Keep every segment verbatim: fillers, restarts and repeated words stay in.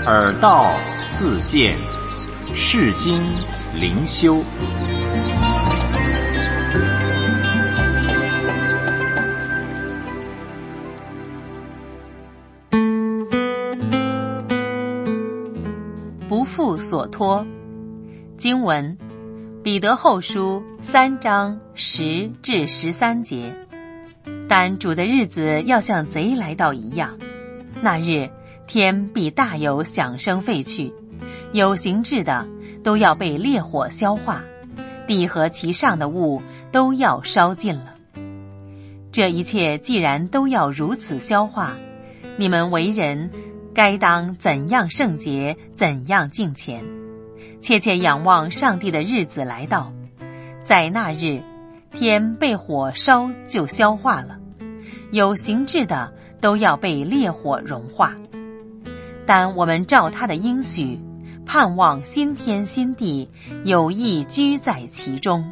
耳道自见，世经灵修。 不负所托。经文：彼得后书三章十至十三节。但主的日子要像贼来到一样，那日天必大有响声废去，有形质的都要被烈火消化，地和其上的物都要烧尽了。这一切既然都要如此消化，你们为人该当怎样圣洁，怎样敬虔，切切仰望上帝的日子来到。在那日，天被火烧就消化了，有形质的都要被烈火融化。但我们照他的应许，盼望新天新地，有意居在其中。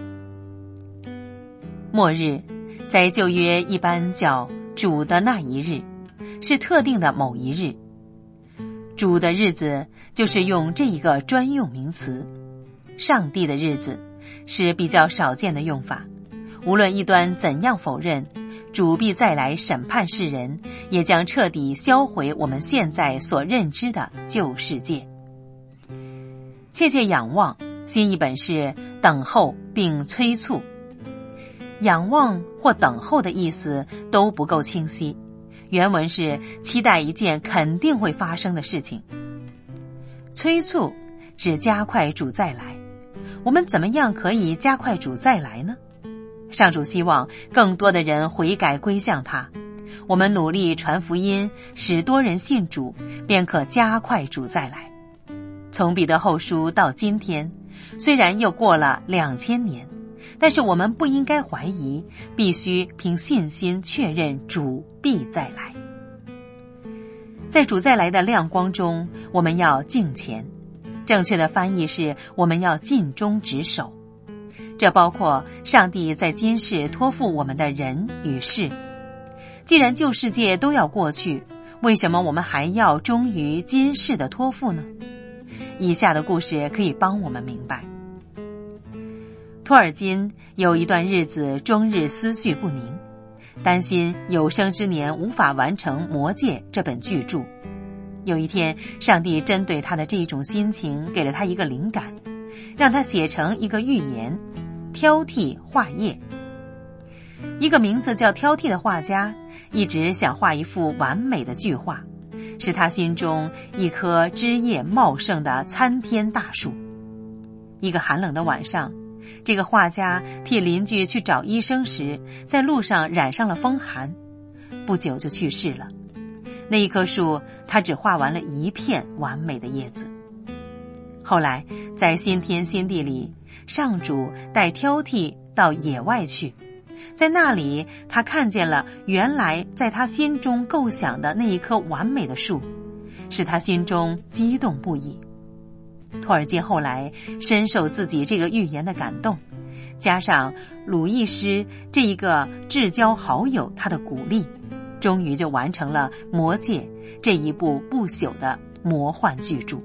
末日在旧约一般叫主的那一日，是特定的某一日。主的日子就是用这一个专用名词，上帝的日子是比较少见的用法。无论异端怎样否认，主必再来审判世人，也将彻底销毁我们现在所认知的旧世界。切切仰望，新译本是等候并催促。仰望或等候的意思都不够清晰，原文是期待一件肯定会发生的事情。催促指加快主再来。我们怎么样可以加快主再来呢？上主希望更多的人悔改归向他，我们努力传福音，使多人信主，便可加快主再来。从彼得后书到今天，虽然又过了两千年，但是我们不应该怀疑，必须凭信心确认主必再来。在主再来的亮光中，我们要敬虔，正确的翻译是我们要尽忠职守。这包括上帝在今世托付我们的人与事。既然旧世界都要过去，为什么我们还要忠于今世的托付呢？以下的故事可以帮我们明白。托尔金有一段日子终日思绪不宁，担心有生之年无法完成《魔戒》这本巨著。有一天，上帝针对他的这种心情给了他一个灵感，让他写成一个寓言，挑剔画页。一个名字叫挑剔的画家一直想画一幅完美的巨画，是他心中一棵枝叶茂盛的参天大树。一个寒冷的晚上，这个画家替邻居去找医生时，在路上染上了风寒，不久就去世了。那一棵树，他只画完了一片完美的叶子。后来在新天新地里，上主带挑剔到野外去，在那里他看见了原来在他心中构想的那一棵完美的树，使他心中激动不已。托尔金后来深受自己这个预言的感动，加上鲁易师这一个至交好友他的鼓励，终于就完成了《魔戒》这一部不朽的魔幻巨著。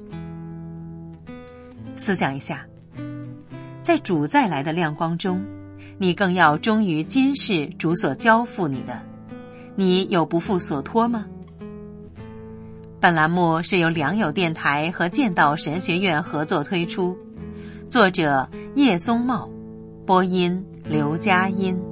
思想一下，在主再来的亮光中，你更要忠于今世主所交付你的，你有不负所托吗？本栏目是由良友电台和剑道神学院合作推出，作者叶松茂，播音刘佳音。